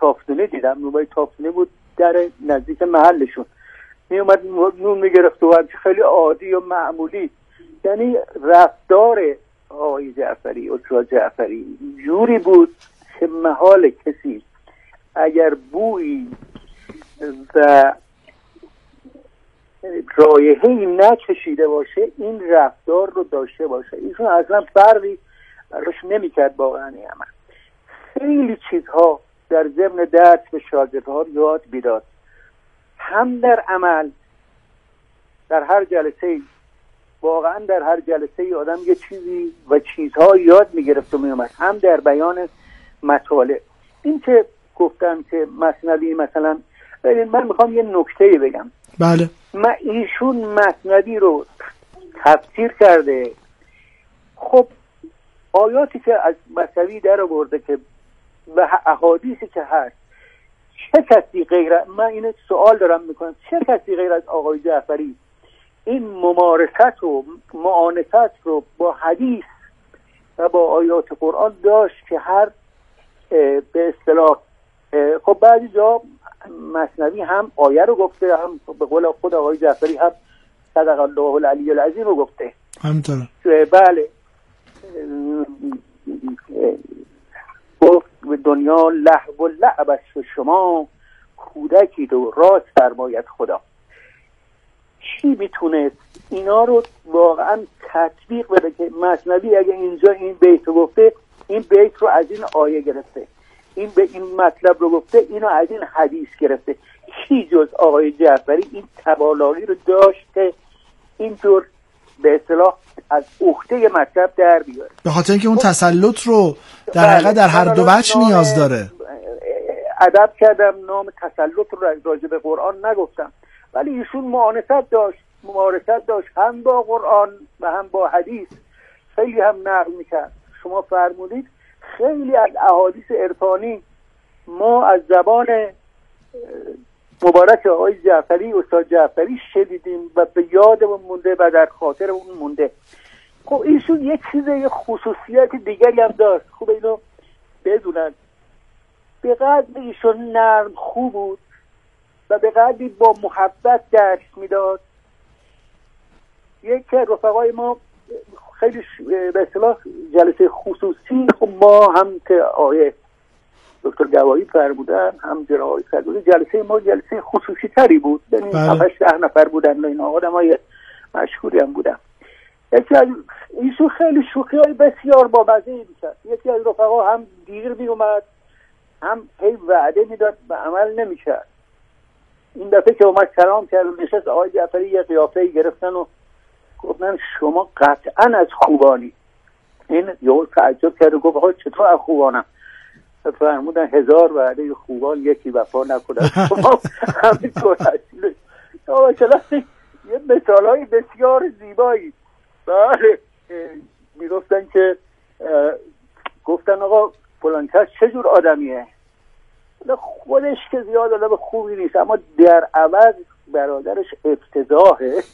تافتونه دیدم، نونوای تافتونه بود در نزدیک محلشون، می اومد نون میگرفت و خیلی عادی و معمولی. یعنی رفتار آقای جعفری، استاد جعفری جوری بود که محال کسی اگر بویی و رایحه‌ای نچشیده باشه این رفتار رو داشته باشه. ایشون اصلا فرقی روش نمی‌کرد واقعا. اما خیلی چیزها در ضمن درس به شاگردها یاد میداد، هم در عمل، در هر جلسه، واقعا در هر جلسه آدم یه چیزی و چیزها یاد میگرفت و میومد، هم در بیان مطالب. این که گفتم که مثنوی مثلا، من میخوام یه نکته بگم. بله. ایشون مثنوی رو تفسیر کرده. خب آیاتی که از مثنوی در آورده که و احادیثی که هست، چه کسی غیر، من این سوال دارم میکنم، چه کسی غیر از آقای جعفری این ممارست و معانست رو با حدیث و با آیات قرآن داشت که هر به اصطلاح، خب بعضی جا مثنوی هم آیه رو گفته، هم به قول خود آقای جعفری هم صدق الله العلی العظیم رو گفته. همینطوره. بله. گفت به دنیا لهو و لعب است، شما کودکی رو راست فرماید خدا. چی میتونه اینا رو واقعا تطبیق بده که مثنوی اگه اینجا این بیت رو گفته، این بیت رو از این آیه گرفته، این به این مطلب رو گفته، اینو از این حدیث گرفته. کی جز آقای جعفری این توانایی رو داشت که اینطور به اصطلاح از عهده مطلب در بیاره؟ به خاطر اینکه اون تسلط رو در حقیقت در هر دو وجه نیاز داره. ادب کردم، نام تسلط رو راجع به قرآن نگفتم، ولی ایشون ممارست داشت هم با قرآن و هم با حدیث. خیلی هم نقل میکرد. شما فرمودید خیلی از احادیث عرفانی ما از زبان مبارک آقای جعفری، استاد جعفری شنیدیم و به یادمون مونده و در خاطرمون مونده. خب ایشون یک چیز، یک خصوصیت دیگری هم داشت، خوب اینو بدونن. به قدر ایشون نرم خوب بود و به قدری با محبت درس میداد. یک رفقای ما خیلی به اصطلاح جلسه خصوصی، خب ما هم که آقای دکتر گواهی فرمودن، هم جناب آقای صدوقی، جلسه ما جلسه خصوصی تری بود، یعنی 7-10 نفر بودن و این آدمای مشهوری هم بودن. یکی از ایشون خیلی شوخی‌های بسیار بامزه‌ای می‌کرد. یکی از رفقا هم دیر میومد، هم هی وعده میداد و عمل نمی‌کرد. این دفعه که اومد سلام کرد و نشست، آقای جعفری یه قیافه‌ای گرفتن و گفتن شما قطعاً از خوبانی. این یهو تعجب کرد و گفت آقا چطور از خوبانم؟ فرمودن 1000 وعده خوبان یکی وفا نکنه. شما همینطور هستید. یه مثالای بسیار زیبایی. بله میگفتن که گفتن آقا فلان کس چجور آدمیه؟ خودش که زیاد آدم خوبی نیست، اما در عوض برادرش افتضاحه.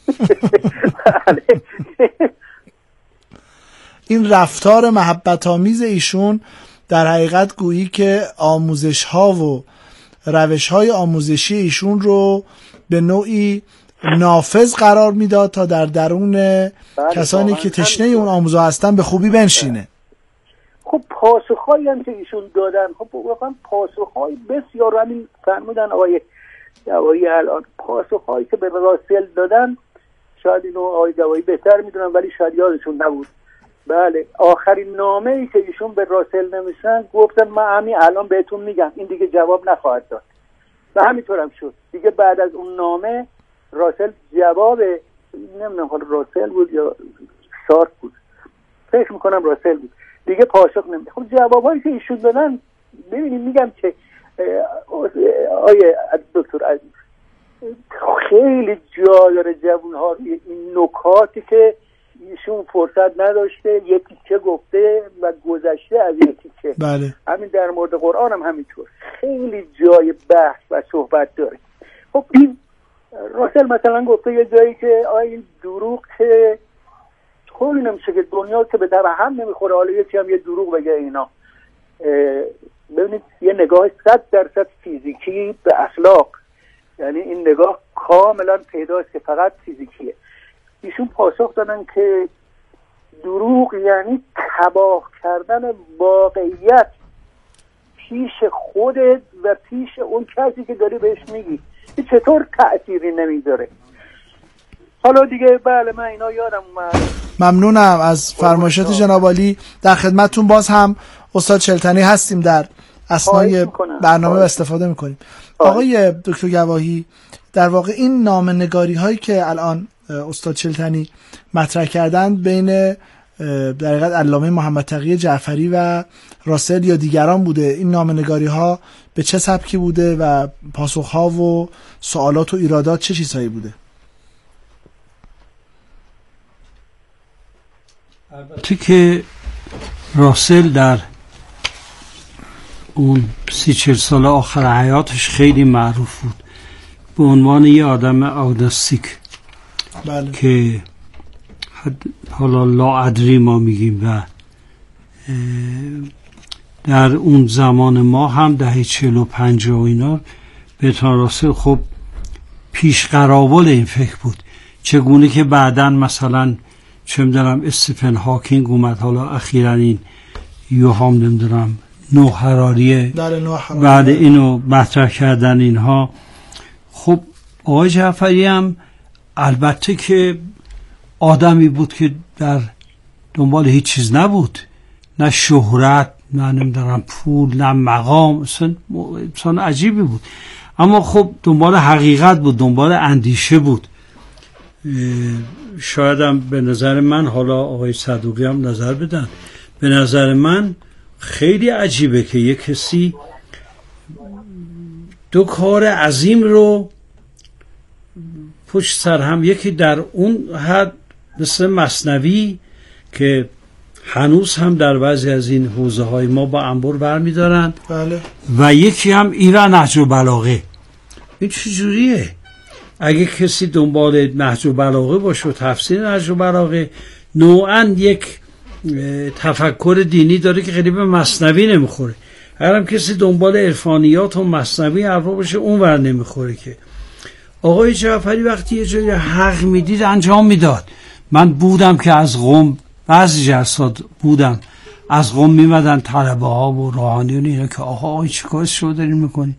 این رفتار محبت آمیز ایشون در حقیقت گویی که آموزش ها و روش های آموزشی ایشون رو به نوعی نافذ قرار میداد تا در درون کسانی که تشنه اون آموزها هستن به خوبی بنشینه. خب پاسخهایی هم که ایشون دادن، خب واقعا پاسخهای بسیار، همین فرمودن آقای جوایی الان، پاسخهایی که به راسل دادن، شاید اینو آقای جوایی بهتر میدونن ولی شاید یادشون نبود. بله آخرین نامه ای که ایشون به راسل نوشتن گفتن من همین الان بهتون میگم، این دیگه جواب نخواهد داد و همینطور هم شد. دیگه بعد از اون نامه راسل جواب، نمیدونم حالا راسل بود یا شارت بود، فکر میکنم راسل بود، دیگه پاسخ نمیده. خب جوابایی که ایشون دادن، ببینید میگم که آیه دکتر عزیز خیلی جا داره جوان‌ها این نکاتی که ایشون فرصت نداشته یه تیکه گفته و گذشته از یه تیکه. بله. همین در مورد قرآن هم همینطور خیلی جای بحث و صحبت داره. خب این راسل مثلا گفته یه جایی که این دروغ که طوری نمیشه که دنیا که به در هم نمیخوره، حالا یکی هم یه دروغ بگه اینا ببینید یه نگاه 100% فیزیکی به اخلاق، یعنی این نگاه کاملا پیداست که فقط فیزیکیه. ایشون پاسخ دادن که دروغ یعنی تباه کردن واقعیت پیش خودت و پیش اون کسی که داری بهش میگی. این چطور تأثیری نمیذاره؟ حالا دیگه بله من اینا یادم اومد. ممنونم از فرمایشات جناب عالی. در خدمتتون باز هم استاد چلتنی هستیم، در اثنای برنامه استفاده میکنیم. آقای دکتر گواهی، در واقع این نامه‌نگاری هایی که الان استاد چلتنی مطرح کردند بین در حقیقت علامه محمد تقی جعفری و راسل یا دیگران بوده، این نامه‌نگاری ها به چه سبکی بوده و پاسخ ها و سوالات و ایرادات چه چیزهایی بوده؟ البته که راسل در اون 30-40 سال آخر حیاتش خیلی معروف بود به عنوان یه آدم آگنوستیک. بله. که حالا لاادری ما میگیم و در اون زمان ما هم دهه 40 و 50 و اینا برتراند راسل خب پیش قراول این فکر بود، چگونه که بعداً مثلا چه میدونم استیفن هاکینگ اومد، حالا اخیراً این یوهام نمیدونم نوح هراریه بعد اینو مطرح کردن اینها. خب آقای جعفری هم البته که آدمی بود که در دنبال هیچ چیز نبود، نه شهرت، نه نمیدونم پول، نه مقام، انسان عجیبی بود، اما خب دنبال حقیقت بود، دنبال اندیشه بود. شایدم به نظر من، حالا آقای صدوقی هم نظر بدن، به نظر من خیلی عجیبه که یک کسی دو کار عظیم رو پشت سر هم، یکی در اون حد مثل مثنوی که هنوز هم در بعضی از این حوزه های ما با انبر برمی دارن، بله. و یکی هم ایران نهج البلاغه. این چجوریه؟ اگه کسی دنبال نهج البلاغه باشه و تفسیر نهج البلاغه، نوعاً یک تفکر دینی داره که خیلی به مثنوی نمیخوره. اگر هم کسی دنبال عرفانیات و مثنوی حرفا باشه اون ور نمیخوره. که آقای جعفری وقتی یه جای حق میدید انجام میداد. من بودم که از قم بعضی جلسات بودم، از قم میمدن طلبه ها و روحانیون اینا که آقا چه کاری شو دارین میکنی،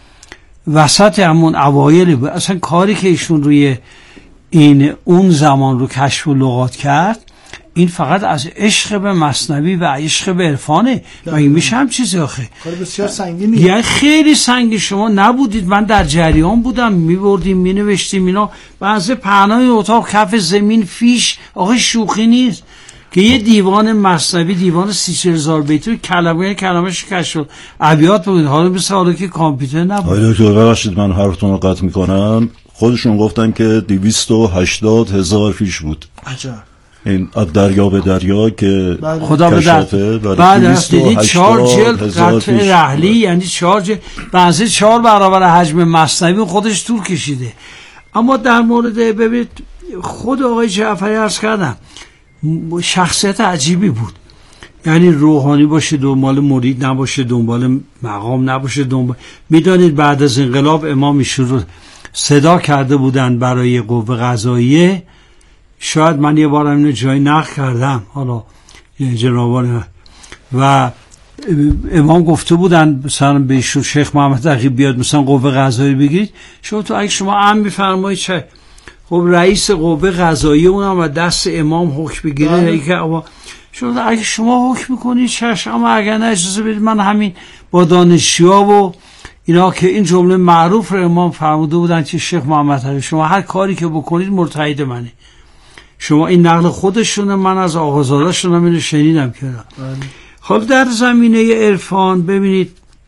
وسط همون اوایلی بود. اصلا کاری که ایشون روی این اون زمان رو کشف و لغات کرد، این فقط از عشق به مثنوی و عشق به عرفانه. مگه میشه هم چیزی آخه؟ کار بسیار سنگینی، یعنی خیلی سنگین. شما نبودید، من در جریان بودم، میبردیم مینوشتیم اینا، بعضی پهنای اتاق کف زمین فیش. آخه شوخی نیست که یه دیوان مثنوی، دیوان 30-40 هزار بیتی کلمه‌اش کشف ابیات بود. حالا مثل حالا که کامپیوتر نبود. آیا که ببخشید من حرفتون رو قطع میکنم، خودشون گفتن که 280,000 فیش بود. عجب. این دریا به دریا که خدا به بعد دیدید 4 جلد قطع رحلی، یعنی 4 جلد، بعضی 4 برابر حجم مثنوی خودش طول کشیده. اما در مورد ببینید خود آقای جعفری عرض کردم شخصیت عجیبی بود، یعنی روحانی باشه دنبال مرید نباشه، دنبال مقام نباشه، میدانید بعد از انقلاب امام ایشون رو صدا کرده بودن برای قوه قضاییه. شاید من یه بارم اینو جای نقل کردم، حالا جنابان، و امام گفته بودن مثلا به شیخ محمد تقی بیاد مثلا قوه قضاییه بگیرید. اگه شما امر میفرمایید چه؟ خب رئیس قوه قضاییه اونم و دست امام حکم بگیره، اگه شما حکم میکنید چشم، اما اگر نه اجازه بدید من همین با دانشجوها و اینا که این جمله معروف رو امام فرموده بودن که شیخ محمد تقی شما هر کاری که بکنید مرتهید منه. شما این نقل خودشونه، من از آقازاده‌شونم اینو شنیدم که. خب در زمینه عرفان ببینید،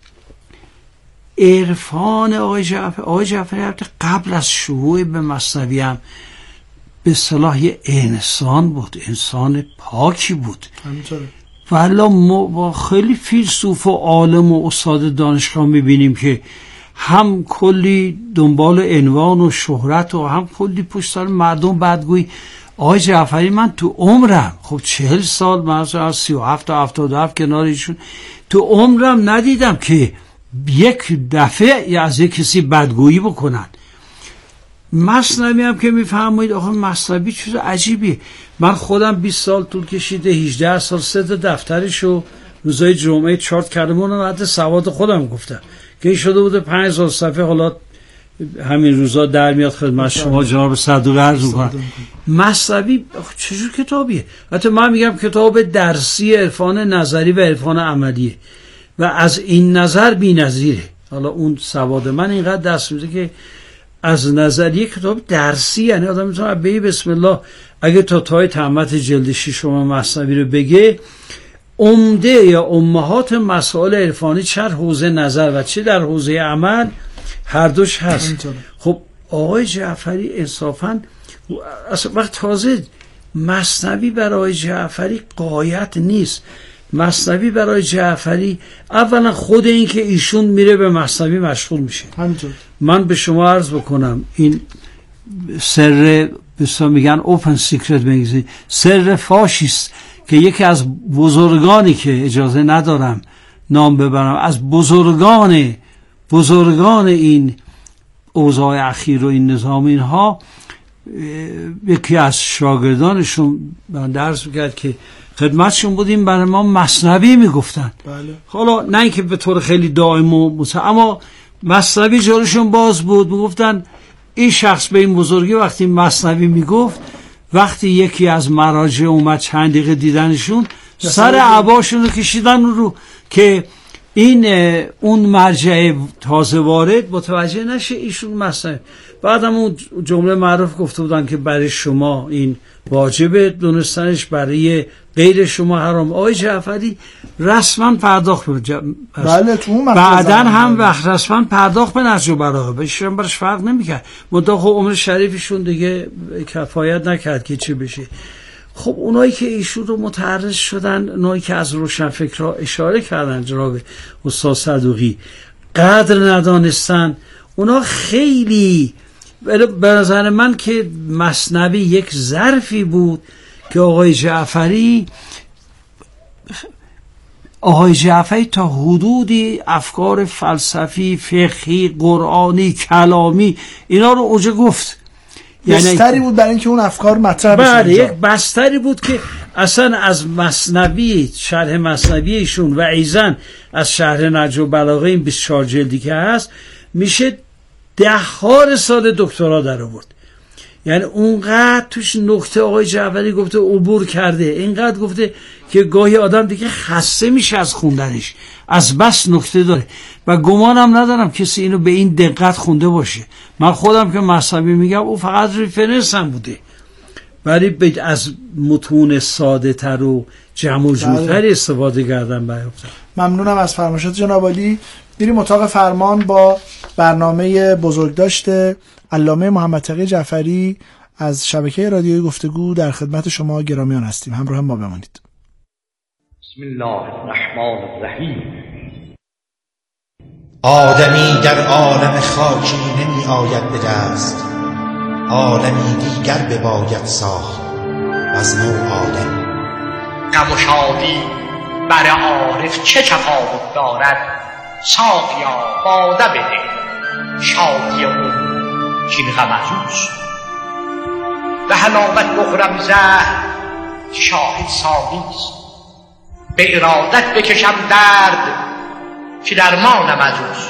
عرفان آقای جعفری قبل از شروع به مثنوی هم به اصطلاح یه انسان بود، انسان پاکی بود. والا ما خیلی فیلسوف و عالم و استاد دانشگاه میبینیم که هم کلی دنبال عنوان و شهرت و هم کلی پشت سر مردم بدگویی. آقای جعفری من تو عمرم، خب 40 سال مثلا از 37 تا 77 کنار ایشون، تو عمرم ندیدم که یک دفعه از یک کسی بدگویی بکنن. مثنوی هم که میفهمید آخه مثنوی چیز عجیبیه. من خودم 20 سال طول کشیده، 18 سال 3 دفترشو روزای جمعه چارت کردم، اونم حد سواد خودم گفتم که این شده بوده 5000 صفحه. حالا همین روزا در میاد خدمت شما جناب صدوقی عرض می‌کنم. مثنوی چجور کتابیه؟ حتی من میگم کتاب درسی عرفان نظری و عرفان عملیه و از این نظر بی‌نظیره. حالا اون سواد من اینقدر دست میده که از نظریه کتاب درسی، یعنی آدم میتونه به بسم الله اگه تا تای تهمت جلد 6 شما مثنوی رو بگه، عمده یا امهات مسائل عرفانی چه حوزه نظر و چه در حوزه عمل هر دوش هست. خب آقای جعفری انصافاً اصلا وقت تازه مثنوی برای جعفری غایت نیست. مثنوی برای جعفری اولا خود این که ایشون میره به مثنوی مشغول میشه. همینطور من به شما عرض بکنم این سر بسیار میگن اوپن سیکرت بگیزی، سر فاشیست که یکی از بزرگانی که اجازه ندارم نام ببرم، از بزرگان این اوضاع اخیر و این نظام اینها، یکی از شاگردانشون من درس میکرد که خدمتشون بودیم، برای ما مثنوی میگفتن. بله. حالا نه اینکه به طور خیلی دائم و اما مثنوی جلوشون باز بود، میگفتن این شخص به این بزرگی وقتی مثنوی میگفت، وقتی یکی از مراجع اومد چند دقیقه دیدنشون، سر عباشون رو کشیدن رو که این اون مرجع تازه وارد متوجه نشه ایشون مثنوی. بعدم اون جمله معروف گفته بودن که برای شما این واجبه دونستنش، برای غیر شما حرام. آقای جعفری رسما پرداخت بله تو اون بعداً هم وقت رسما پرداخت به نهج البلاغه، بهشون برش فرق نمیکرد. منتها خب عمر شریفشون دیگه کفایت نکرد که چی بشه. خب اونایی که ایشون رو متعرض شدن، اونایی که از روشنفکرها اشاره کردن جناب استاد صدوقی قدر ندانستن، اونا خیلی به نظر من که مثنوی یک ظرفی بود که آقای جعفری تا حدودی افکار فلسفی، فقهی، قرآنی، کلامی اینا رو اوجه گفت. بستری بود برای اینکه اون افکار مطرح بشه. بله، یک بستری بود که اصلا از مثنوی، شرح مثنوی ایشون و ایزن از شرح نهج البلاغه این 24 جلدی که هست میشه 10 سال دکترا در آورد. یعنی اونقدر توش نکته آقای جعفری گفته عبور کرده، اینقدر گفته که گاهی آدم دیگه خسته میشه از خوندنش، از بس نکته داره و گمانم ندارم کسی اینو به این دقت خونده باشه. من خودم که مثنوی میگم او فقط ریفرنس هم بوده، ولی از متون ساده تر و جمع و جورتر استفاده کردن بیافتم. ممنونم از فرمایشات جناب عالی. میریم اتاق فرمان با برنامه بزرگداشت علامه محمد تقی جعفری از شبکه رادیویی گفتگو. در خدمت شما گرامیان هستیم، همراه ما بمانید. بسم الله الرحمن الرحیم. آدمی در عالم خاکی نمی آید به دست، عالمی دیگر بباید ساخت از نو آدم. غم و شادی بر عارف چه تفاوت دارد؟ ساقیا باده بده، شادی اون کین غم ازوست. به حلاوت بخورم زهر شاهد ساقیست، به ارادت بکشم درد که درمانم ازوست.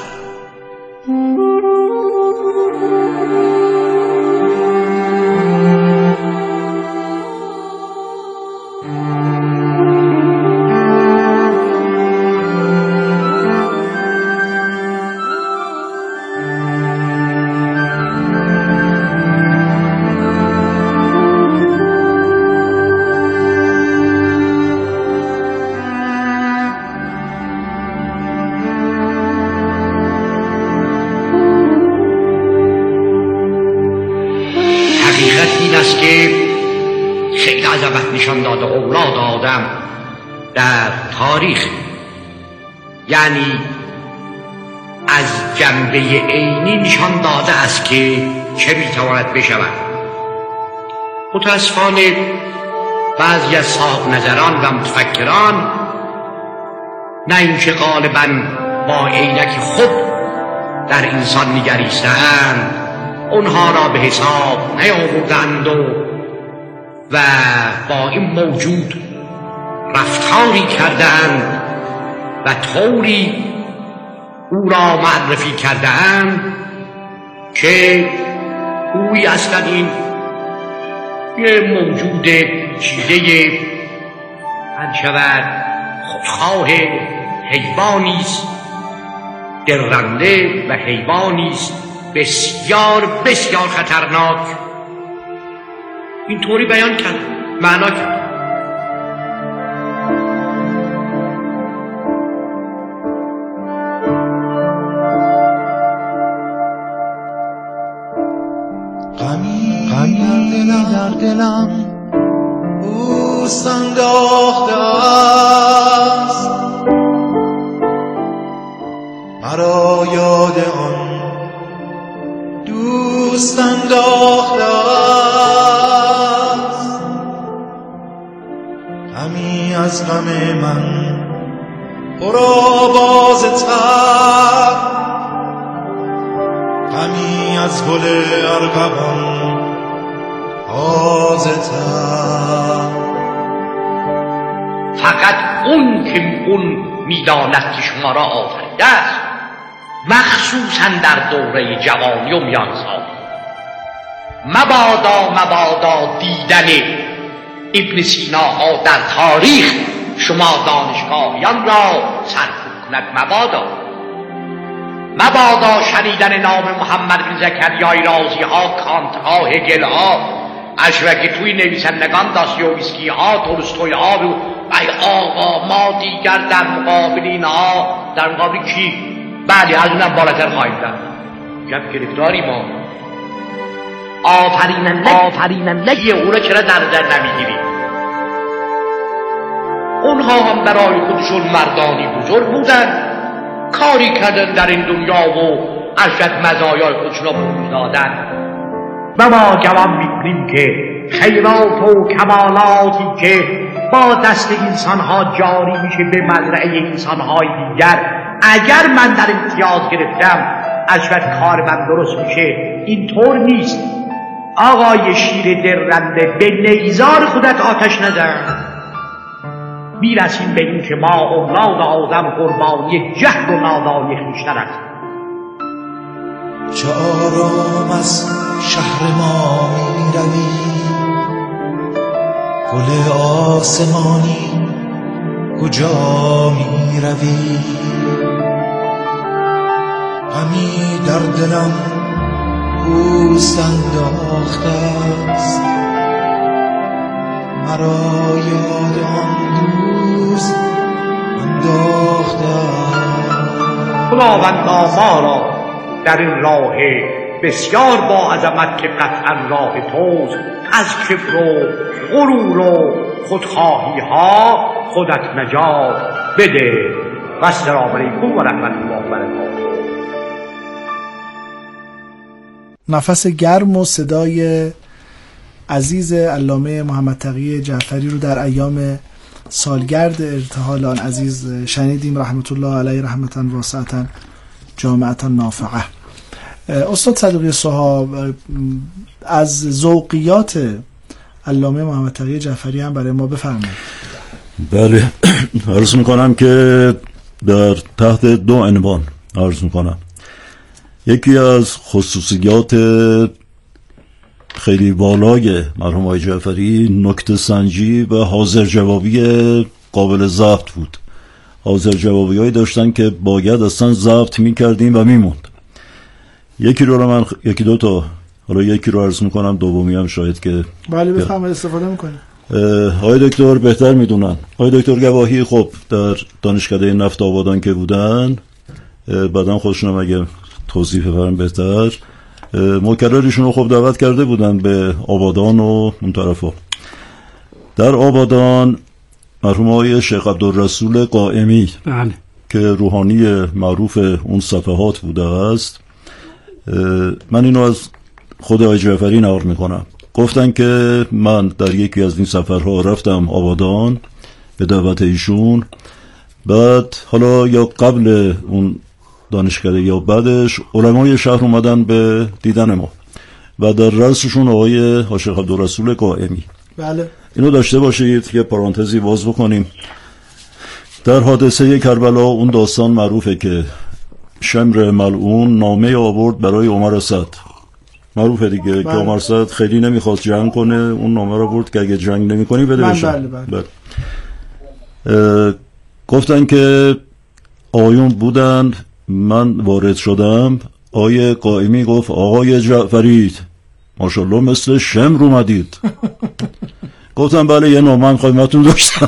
خیلی عظمت نشان داده اولاد آدم در تاریخ، یعنی از جنبه عینی نشان داده است که چه میتواند بشود. متاسفانه بعضی از صاحب نظران و متفکران نه اینکه غالباً با عینک خود در انسان نگریستند، اونها را به حساب نیاوردند و با این موجود رفتاری کردند و طوری او را معرفی کردند که اوی اصلا این یه موجود چیزه شود خودخواه حیوانیست، درنده و حیوانیست بسیار بسیار خطرناک. اینطوری بیان کرد، معنا کرد. غمی در دلم اوست انداخته است، مرا یاد آن دوست انداخته است. غمی از غم من پرآوازتر، غمی از گل ارغوان تازه‌تر. فقط اون که اون میداند که شما را آفریده است، مخصوصا در دوره جوانی و میانسالی. مبادا دیدن ابن سیناها در تاریخ شما دانشگاهیان را سرکوب کند. مبادا شنیدن نام محمد بن زکریای رازی ها، کانت ها، هگل ها، اشرکی توی نویسندگان داستایوفسکی ها، تولستوی ها و آقا ما دیگر در مقابل اینها، در مقابل کی؟ بله از اونم بالاتر خواهیم رفت. جب گرفتاری ما آفرینندگی او را چرا در نظر نمیگیریم؟ اونها هم برای خودشون مردانی بزرگ بودن، کاری کردن در این دنیا و اشرف مزایای خودشون را بروز دادن. و ما جوان می‌بینیم که خیرات و کمالاتی که با دست انسان‌ها جاری میشه به مزرعه انسان‌های دیگر، اگر من در امتیاز گرفتم اشرف کار من درست میشه. اینطور نیست. آقای شیر درنده، به نیزار خودت آتش نزن. میرسیم به این که ما اولاد آدم قربانی جهل و نادانی خویشتن است. چه آرام از شهر ما میروی، گل آسمانی کجا میروی؟ غمی در دلم پوست انداخته است، مرا یاد آن دوست انداخته است. خداوندا ما را در این راه بسیار با عظمت که قطعا راه توست، از کبر و غرور و خودخواهی ها خودت نجات بده. و السلام علیکم و رحمت الله و برکاته. نفس گرم و صدای عزیز علامه محمد تقی جعفری رو در ایام سالگرد ارتحال آن عزیز شنیدیم، رحمت الله علیه، رحمتا واسعتا جامعتا نافعه. استاد صدوقی سوها، از ذوقیات علامه محمد تقی جعفری هم برای ما بفرمایید. بله، عرض میکنم که در تحت دو عنوان عرض میکنم. یکی از خصوصیات خیلی بالای مرحوم آقای جعفری نکته سنجی و حاضر جوابی قابل ضبط بود. حاضر جوابی هایی داشتن که باید اصلا ضبط میکردیم و میموند. یکی رو من یکی دو تا، حالا یکی رو عرض میکنم، دومی هم شاید که بله بفرمایید استفاده میکنیم. آقای دکتر بهتر میدونن. آقای دکتر گواهی خب در دانشکده نفت آبادان که بودن، بعدن خودشون اگه توضیح بفرم بهتر، مکررشون رو خب دعوت کرده بودن به آبادان و اون طرفا. در آبادان مرحوم آقای شیخ عبدالرسول قائمی بله، که روحانی معروف اون صفحات بوده است، من اینو از خود آقای جعفری نقل میکنم. گفتن که من در یکی از این سفرها رفتم آبادان به دعوت ایشون. بعد حالا یا قبل اون دانشکده یا بعدش علمای شهر اومدن به دیدن ما و در رأسشون آقای حاج عبدالرسول قائمی. بله. اینو داشته باشید که پرانتزی باز بکنیم. در حادثه کربلا اون داستان معروفه که شمر ملعون نامه آورد برای عمر اسد، معروفه دیگه. بله. که عمر اسد خیلی نمیخواست جنگ کنه، اون نامه رو برد که اگه جنگ نمی‌کنی بده بشه. بله. گفتن که آیون بودن، من وارد شدم، آقای قائمی گفت آقای جعفری ماشاءالله مثل شمر اومدید. گفتم بله یه نامه خدمتتون داشتم.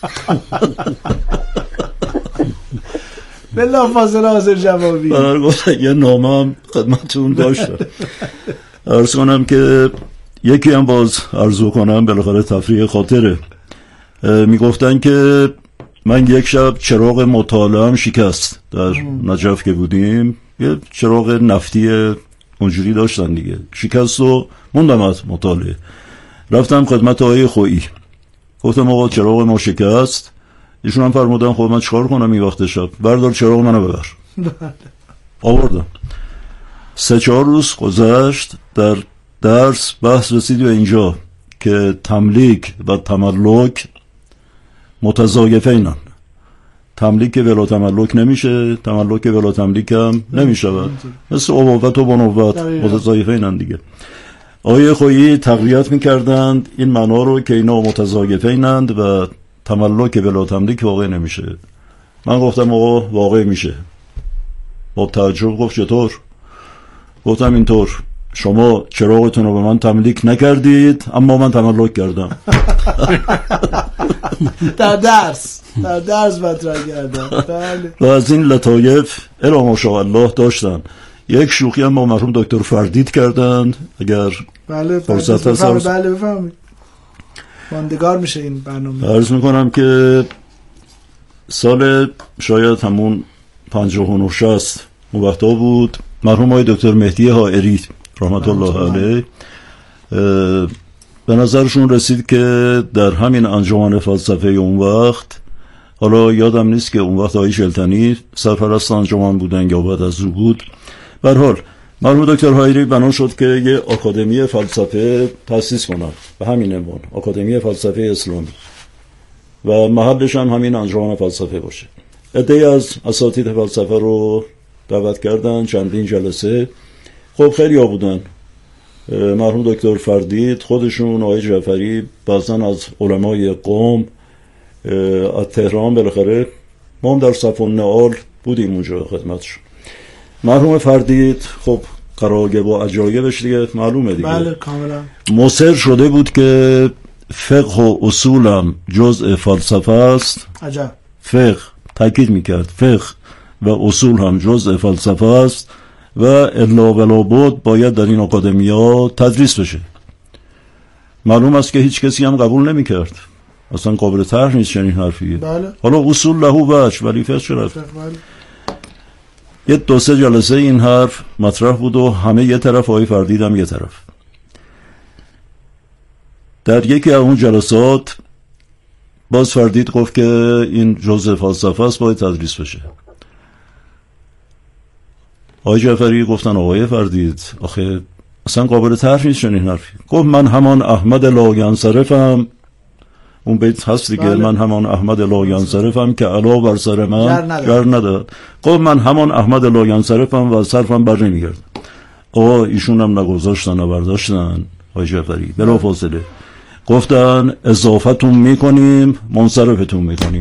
بلا فاصله حاضر جوابی. گفتم یه نامه خدمتتون داشتم. عرض کنم که یکی هم باز عرضو کنم بالاخره تفریح خاطره. میگفتن که من یک شب چراغ مطالعه‌ام شکست در نجف که بودیم، یه چراغ نفتی اونجوری داشتن دیگه، شکست و موندم از مطالعه. رفتم خدمت آقای خویی، گفتم آقا چراغ ما شکست. ایشون هم فرمودن خب من چیکار کنم این وقت شب؟ بردار چراغ منو ببر. آوردم. 3-4 روز گذشت، در درس بحث رسید به اینجا که تملیک و تملک متضایفینن. تملیک ولا تملک نمیشه، تملک ولا تملیک هم نمیشود، مثل ابوت و بنوت متضایفینن دیگه. آیه خویی تقویت میکردند این معنا رو که اینا متضایفینند و تملک ولا تملیک واقع نمیشه. من گفتم آقا واقع میشه. با تعجب گفت چطور؟ گفتم اینطور، شما چراغتون رو به من تملیک نکردید اما من تملک کردم. در درس مطرح کردم. بله. و از این لطایف الا ماشاءالله داشتن. یک شوخی هم با مرحوم دکتر فردید کردند، اگر فرصت هست. بله بفهمید، ماندگار میشه این برنامه. عرض میکنم که سال شاید همون 59-60 اون وقتا بود، مرحوم های دکتر مهدی حائری رحمت الله علیه به نظرشون رسید که در همین انجمن فلسفه اون وقت، حالا یادم نیست که اون وقت آقای شلتنی سرپرست انجمن بودن یا بعد از او بود، به هر حال مرحوم دکتر حائری بنا شد که یه آکادمی فلسفه تأسیس کنن به همین عنوان، آکادمی فلسفه اسلامی، و محلش هم همین انجمن فلسفه باشه. عده‌ای از اساتید فلسفه رو دعوت کردن، چندین جلسه. خب خیلی ها بودن، مرحوم دکتر فردید، خودشون، آقای جعفری، بعضا از علمای قم از تهران. بالاخره ما هم در صف النعال بودیم اونجا خدمتشون. مرحوم فردید خب قراغه با عجایبش دیگه معلومه دیگه. بله کاملا. مصر شده بود که فقه و اصولم جزء فلسفه است. عجب. فقه تاکید میکرد، فقه و اصول هم جزء فلسفه است و الا ولا بد باید در این آکادمیا تدریس بشه. معلوم است که هیچ کسی هم قبول نمیکرد، اصلا قابل طرح نیست چنین حرفی. بله. حالا اصول له وجه ولی فقه چرا؟ بله. یه 2-3 جلسه این حرف مطرح بود و همه یه طرف، آقای فردید هم یه طرف. در یکی از اون جلسات باز فردید گفت که این جزء فلسفه است، باید تدریس بشه. آقای جعفری گفتن آقای فردید آخه اصلا قابل طرح نیست چنین حرفی. گفت من همان احمد لاینصرفم، اون بیت هست دیگه. بله. من همان احمد لاینصرفم که علا بر سر من گر نداد. گفت من همان احمد لاینصرفم و صرفم بر نمیگرد. آقا ایشون هم نگذاشتن و برداشتن. آقای جعفری بلا فاصله گفتن اضافتون میکنیم منصرفتون میکنیم.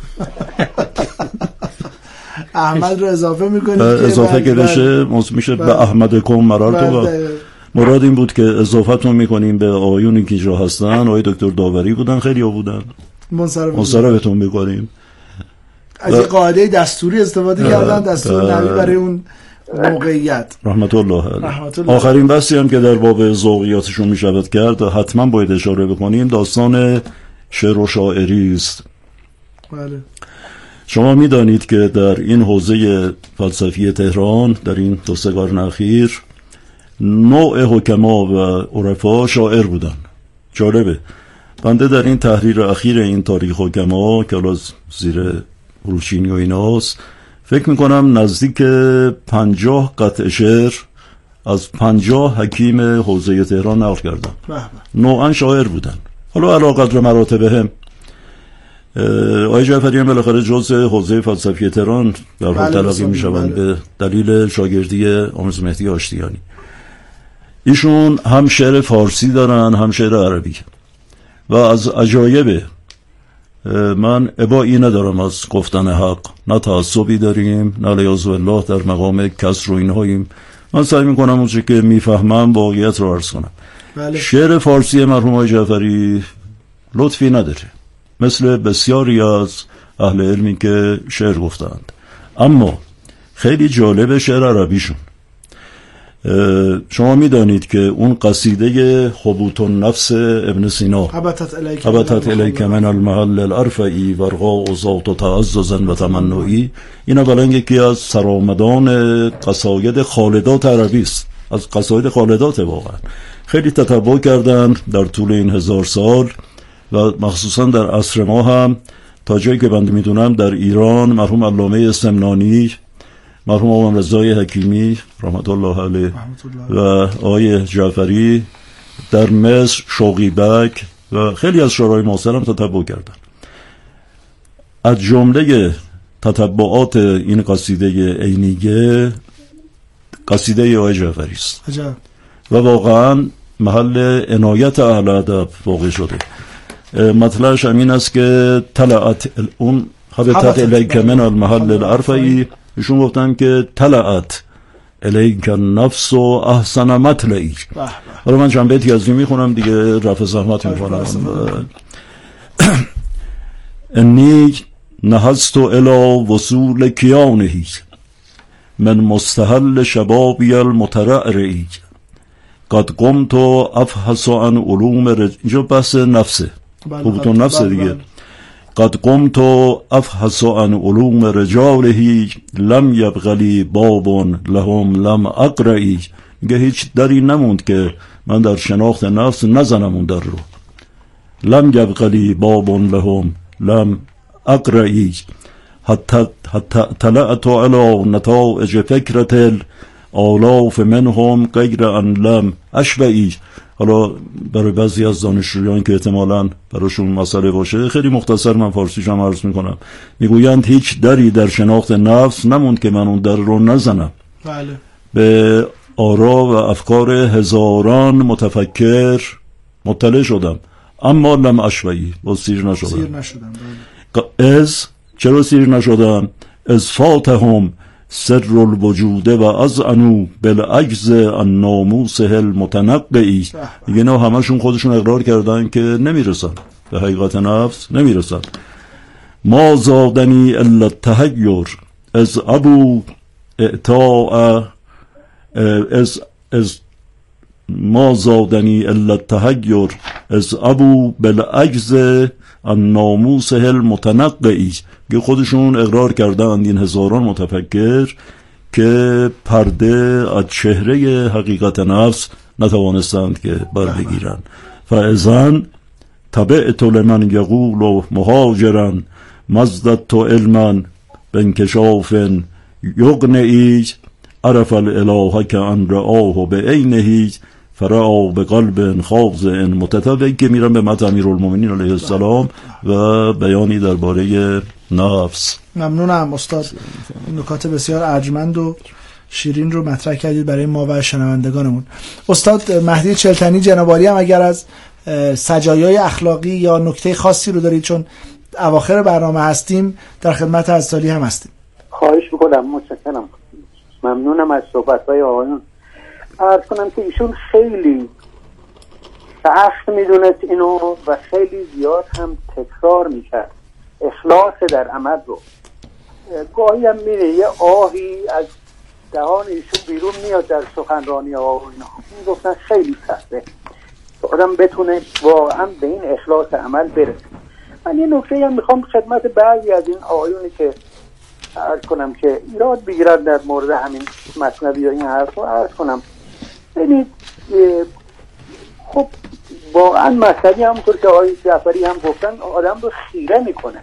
احمد رو اضافه میکنیم، اضافه که بشه میشه به احمد کم مرارتو. مراد این بود که اضافتون میکنیم به آیونی که جا هستن. آقای دکتر داوری بودن، خیلی ها بودن، منصرفتون میکنیم. از این قاعده دستوری استفاده کردن، دستور نبی برای اون موقعیت. رحمت الله علیه. آخرین بحثی هم که در باب ذوقیاتشون میشود کرد حتما باید اشاره بکنیم، داستان شعر و شاعری است. بله. شما میدانید که در این حوزه فلسفی تهران در این 2-3 قرن اخیر نوع حکما و عرفا شاعر بودن. جالبه بنده در این تحریر اخیر این تاریخ حکما که الان زیر روشینی و ایناست فکر میکنم نزدیک 50 قطع شعر از 50 حکیم حوزه تهران نقل کردن. نوعا شاعر بودن. حالا علی قدر مراتبهم. آقای جعفری هم بالاخره جزء حوزه فلسفی تهران در حال تلقی میشوند به دلیل شاگردی آموز مهدی آشتیانی. ایشون هم شعر فارسی دارن هم شعر عربی و از عجایبه. من ابایی ندارم از گفتن حق، نه تعصبی داریم نه لیاذ بالله در مقام کسر و اینهاییم. من سعی میکنم اونچه که میفهمم واقعیت رو عرض کنم. شعر فارسی مرحوم آقای جعفری لطفی نداره مثل بسیاری از اهل علمی که شعر گفتند، اما خیلی جالب شعر عربیشون. شما میدانید که اون قصیده حبوط النفس ابن سینا، حبطت الیک من المحل الارفعی ورقاء ذات تعزز و تمنعی، این اولا یکی از سرآمدان قصاید خالدات عربی است، از قصاید خالدات. واقعا خیلی تتبع کردن در طول این 1000 سال و مخصوصا در عصر ما هم، تا جایی که بنده میدونم در ایران مرحوم علامه سمنانی، مرحوم آقای رضای حکیمی رحمت الله علیه و آقای جعفری، در مصر شوقی بک و خیلی از شعرهای معاصر هم تتبع کردن. از جمله تتبعات این قصیده عینیه قصیده آقای جعفری است و واقعا محل عنایت اهل ادب واقع شده. مطلعش همین است که طلعت اون حبطت الیک من المحل الارفعی، ایشون گفتن که طلعت الیک النفس و احسن مطلعی. حالا من چند بیتی از این میخونم دیگه، رفع زحمت میکنم. انی نهست الی وصول کیانهی من مستحل شبابی المترعرعی قد قمت افحص عن علوم اینجا بحث نفسه، حبوط النفس دیگه. قد قمت افحص عن علوم رجاله لم یبغلی باب لهم لم اقرئی. میگه هیچ دری نموند که من در شناخت نفس نزنم اون در رو. لم یبغلی باب لهم لم اقرئی حتی طلعت علی نتائج فکرة الالاف منهم غیر ان لم اشبعی. حالا برای بعضی از دانشجویان که احتمالاً براشون مسئله باشه خیلی مختصر من فارسیش هم عرض میکنم. میگویند هیچ دری در شناخت نفس نموند که من اون در رو نزنم. بله. به آرا و افکار هزاران متفکر مطلع شدم اما لم اشبعی، با سیر نشدم. از چرا سیر نشدم؟ از فاتهم سر الوجود و از انو بالعجز الناموس المتنقعی. دیگه نه همشون خودشون اقرار کردن که نمیرسن به حقیقت نفس، نمیرسن. ما زادنی الا التحیر از ابو اعطاء از ما زادنی الا التحیر از ابو بالعجز الناموس المتنقعی. که خودشون اقرار کردن این هزاران متفکر که پرده از چهره حقیقت نفس نتوانستند که بردگیرن. فاذن تبعت لمن یقول مهاجرا مزدت علما بانکشاف یغنئی عرف الاله که ان رآه بعینه فرعا به قلب خاضع متطبع، که میرن به متن امیرالمومنین علیه السلام و بیانی درباره نفس. ممنونم استاد، نکات بسیار ارجمند و شیرین رو مطرح کردید برای ما و شنوندگانمون. استاد مهدی چلتنی جنابعالی هم اگر از سجایای اخلاقی یا نکته خاصی رو دارید، چون اواخر برنامه هستیم، در خدمت عزیزالی هم هستیم. خواهش میکنم، متشکرم، ممنونم از صحبت‌های آقایون. عرض کنم که ایشون خیلی سخت میدونست اینو و خیلی زیاد هم تکرار میکرد اخلاص در عمل رو. گاهی هم میره یه آهی از دهان ایشون بیرون میاد در سخنرانی ها و اینا. میگفتن خیلی سخته که آدم بتونه واقعا به این اخلاص عمل برسه. من یه نکته هم میخوام خدمت بعضی از این آقایونی که عرض کنم که ایراد بگیرن در مورد همین مثنوی و این حرف رو عرض کنم. ببینید خب واقعا مذهبی همونطور که آقای جعفری هم گفتن آدم رو خیره میکنه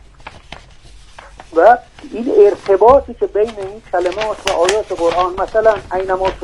و این ارتباطی که بین این کلمات و آیات قرآن، مثلا اینما